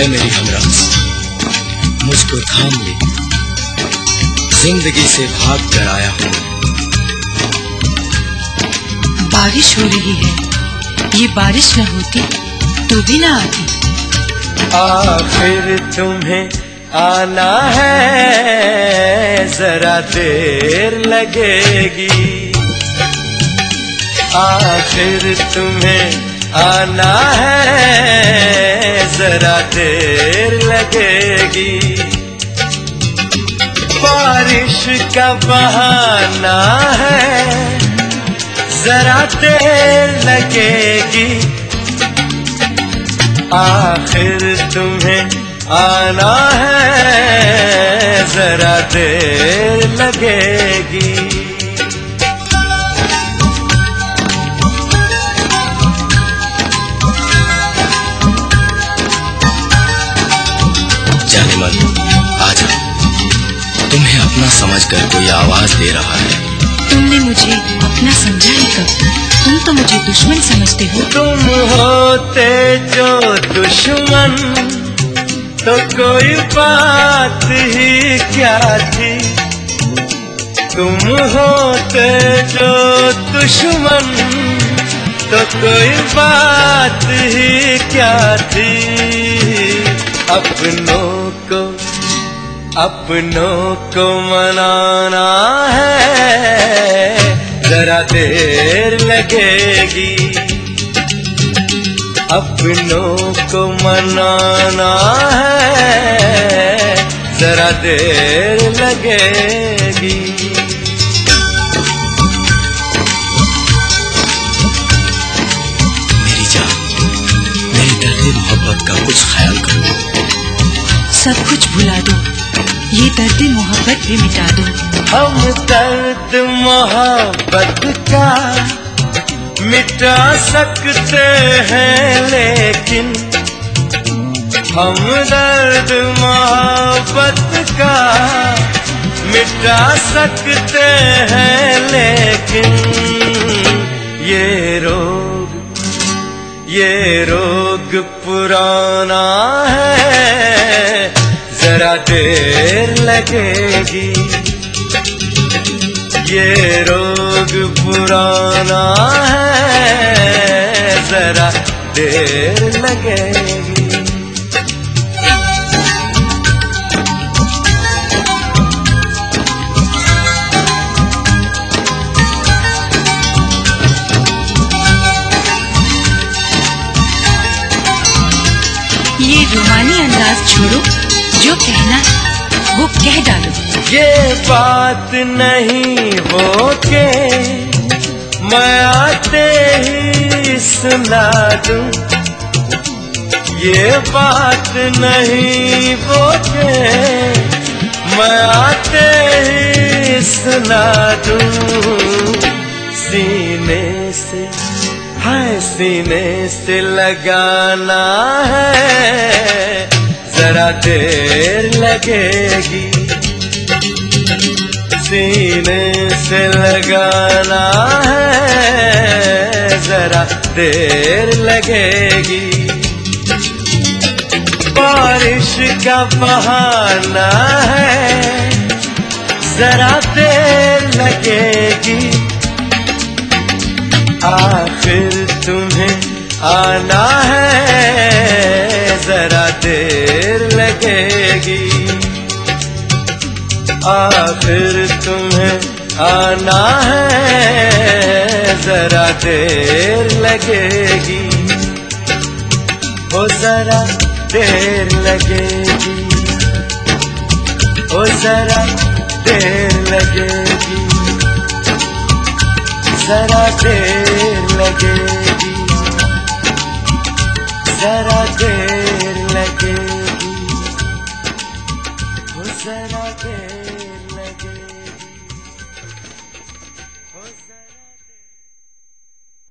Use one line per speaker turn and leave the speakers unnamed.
ऐ मेरी हमराज, मुझको थाम ले, जिंदगी से भाग कर आया हूँ।
बारिश हो रही है, ये बारिश न होती तो भी ना आती।
आखिर तुम्हें आना है, जरा देर लगेगी। आखिर तुम्हें आना है, जरा देर लगेगी। बारिश का बहाना है, जरा देर लगेगी। आखिर तुम्हें आना है, जरा देर लगेगी।
जाने मन, आजा, तुम्हें अपना समझकर कोई आवाज दे रहा है।
तुमने मुझे अपना समझा ही कब? तुम तो मुझे दुश्मन समझते हो।
तुम होते जो दुश्मन तो कोई बात ही क्या थी। तुम होते जो दुश्मन तो कोई बात ही क्या थी। अपनों को मनाना है, जरा देर लगेगी। अपनों को मनाना है, जरा देर लगेगी।
मेरी जान, मेरी दर्द मोहब्बत का कुछ ख्याल करो।
सब कुछ भुला दो, ये दर्द मोहब्बत भी मिटा दो।
हम दर्द मोहब्बत का मिटा सकते हैं, लेकिन हम दर्द मोहब्बत का मिटा सकते हैं, लेकिन ये रोग पुराना है, जरा देर लगेगी। ये रोग पुराना है, जरा देर लगेगी।
ये रूमानी अंदाज छोड़ो, जो कहना वो कह डालो।
ये बात नहीं हो के मैं आते ही सुना दूं। ये बात नहीं हो के मैं आते ही सुना दूं। सीने से लगाना है, जरा देर लगेगी। सीने से लगाना है, जरा देर लगेगी। बारिश का बहाना है, जरा देर लगेगी। आखिर तुम्हें आना है, जरा देर लगेगी। आखिर तुम्हें आना है, जरा देर लगेगी। ओ जरा देर लगेगी, ओ जरा देर लगेगी, जरा देर लगेगी, जरा देर